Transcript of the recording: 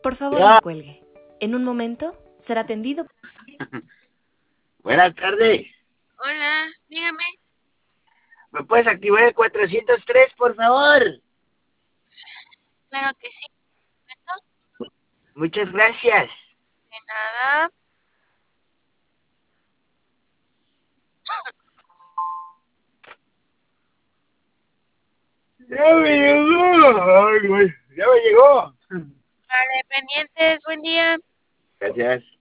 Por favor, Ya. no cuelgue. En un momento será atendido. Buenas tardes. Hola, dígame. ¿Me puedes activar el 403, por favor? Claro que sí. ¿Momento? Muchas gracias. De nada. Ya me llegó. Ay, güey. Ya me llegó. Vale, pendientes, buen día. Gracias.